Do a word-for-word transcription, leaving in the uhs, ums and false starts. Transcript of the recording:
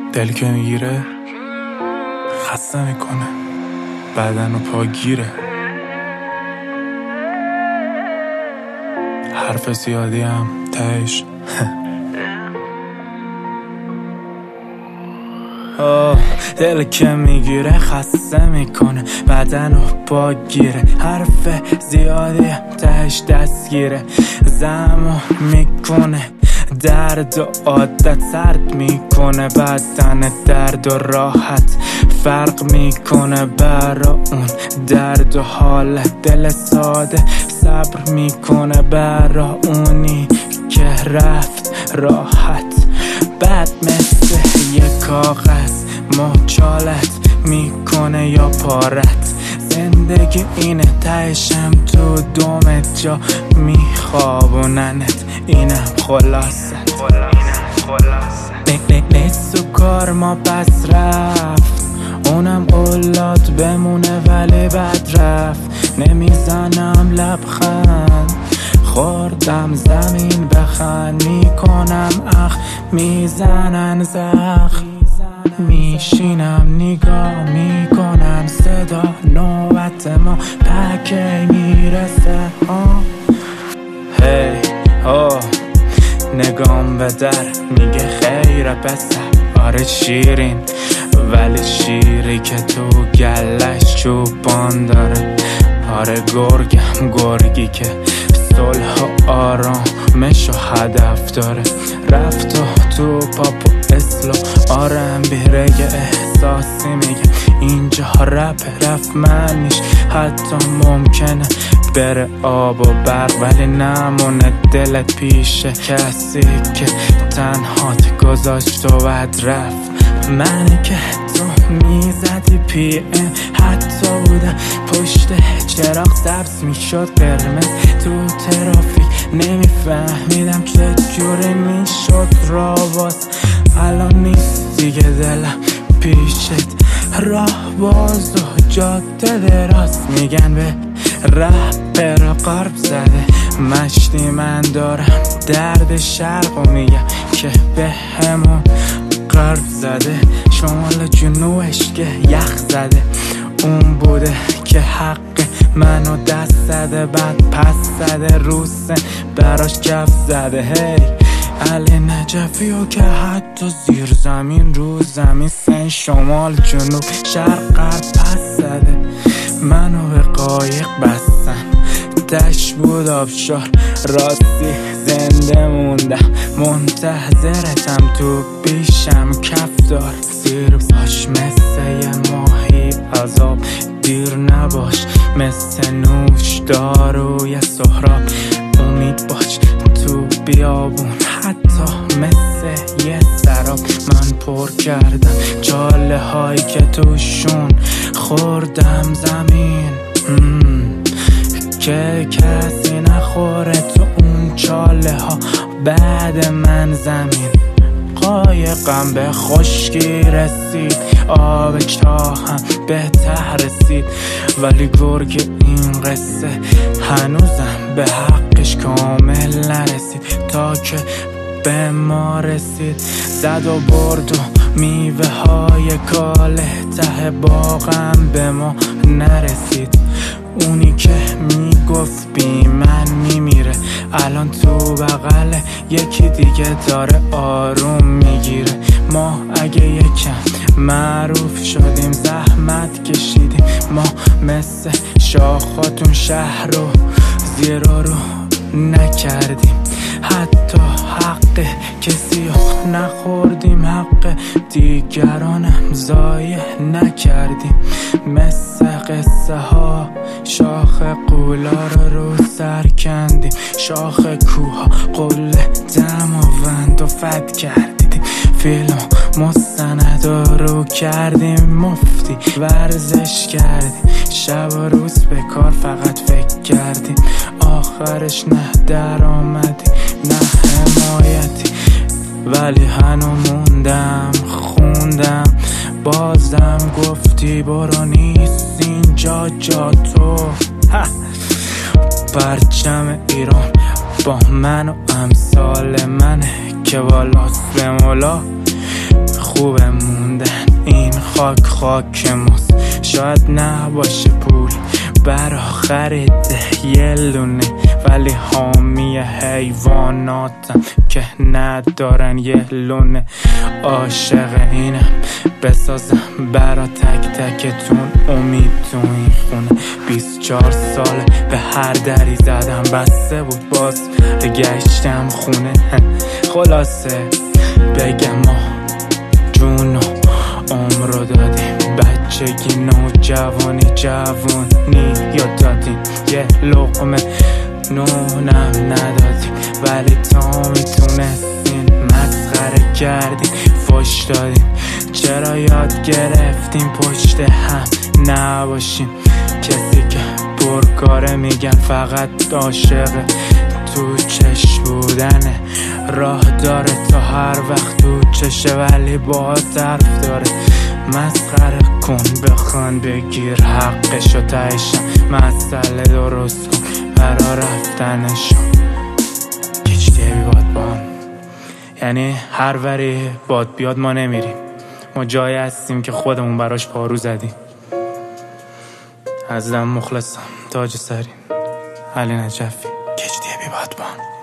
دل که میگیره خسته میکنه، بدن و پا گیره. حرف زیادی هم تهش آه دل که میگیره خسته میکنه، بدن و پا گیره. حرف زیادی هم تهش دستگیره، زمو میکنه درد و عادت سرد میکنه. بدن درد و راحت فرق میکنه برا اون درد و حالت. دل ساده صبر میکنه برا اونی که رفت راحت. بد مثل یه کاغذ مچالت میکنه یا پارت. زندگی اینه تهشم تو دومت جا میخوابوننت. اینم خلاصت نیست تو کار ما پس رفت. اونم اولاد بمونه ولی بد رفت. نمیزنم لبخند خوردم زمین بخند. میکنم اخ میزنن زخم. میشینم نگاه میکنم صدا نوبت ما پکه میرسه. هی ها نگام به در میگه خیره پسر. آره شیرین ولی شیری که تو گلش چوبان داره. آره گرگم گرگی که صلح و آرامش و هدف داره. رفت و تو پاپ و اسلو آرم بیرگ احساسی میگه اینجا رپ رفت منیش. حتی ممکنه بره آب و برق ولی نمونه دلت پیش کسی که تنهات گذاشت و بد رفت. منی که تو میزدی پی ام حتی بوده پشت چراغ سبز میشد قرمز تو ترافیک. نمیفهمیدم چجوری میشد راباز. الان نیست دیگه دلم پیشت راه باز و جاده دراز. میگن به رهبر قرب زده مشتی. من دارم درد شرق و میگم که به همون قرب زده. شمال جنوبش که یخ زده. اون بوده که حق منو دست زده بعد پس زده. روسن براش کف زده. هی علی نجفی و که حتی زیر زمین رو زمین سن شمال جنوب شرق غرب پس زده. منو به قایق بستن دشت بود آبشار. راستی زنده موندم منتظرتم تو پیشم کفدار. زیر باش مثل یه ماهی عذاب. دیر نباش مثل نوش داروی سهراب. امید باش تو بیابون حتی مثل یه سراب. من پر کردم چاله هایی که توشون خوردم زمین که کسی نخوره تو اون چاله ها بعد من زمین. قایقم به خشکی رسید آب چاهم به ته رسید ولی گرگ این قصه هنوزم به حقش کامل نرسید. تا که به ما رسید زد و برد و میوه های کاله ته باغم به ما نرسید. اونی که میگفت بی من میمیره الان تو بغل یکی دیگه داره آروم میگیره. ما اگه یکم معروف شدیم زحمت کشیدیم. ما مثل شاخاتون شهر رو زیر رو نکردیم. حتی حق کسی رو نخوردیم. حق دیگرانم ضایع نکردیم. مثل قصه ها شاخ قولا رو رو سر کندیم. شاخ کوها قل دم و وند و فد کردیم. فیلم مستند رو کردیم مفتی ورزش کردیم. شب و روز به کار فقط فکر کردیم. آخرش نه در آمدی نه حمایتی ولی هنو موندم خوندم. بازم گفتی برو نیست اینجا جا تو. پرچم ایران با من و امثال منه که بالاست به مولا. خوبه موندن این خاک خاک ماست. شاید نباشه پول برا خرید یه لونه، ولی حامی حیواناتم که ندارن یه لونه. عاشق اینم بسازم برا تک تکتون امید تو این خونه. بیست و چهار ساله به هر دری زدم بسته بود، باز گشتم خونه. خلاصه بگم ما جون و عمر رو دادیم، بچگی نوجوانی جوانی یا دادیم، یه لقمه نونم ندادیم ولی تا میتونستین مسخره کردیم، فش دادیم. چرا یاد گرفتیم پشت هم نباشیم؟ کسی که پرکاره میگن فقط عاشقه، تو چش بودنه، راه داره تا هر وقت تو چشه ولی با طرف داره. مسخره کن بخوان بگیر حقشو تایشم، مسئله درست کن برا رفتنشو. کشتی بی بادبان یعنی هر وری باد بیاد ما نمیریم، ما جایی هستیم که خودمون براش پارو زدیم. از دم مخلصم تاج سرین علی نجفی. کشتی بی بادبان.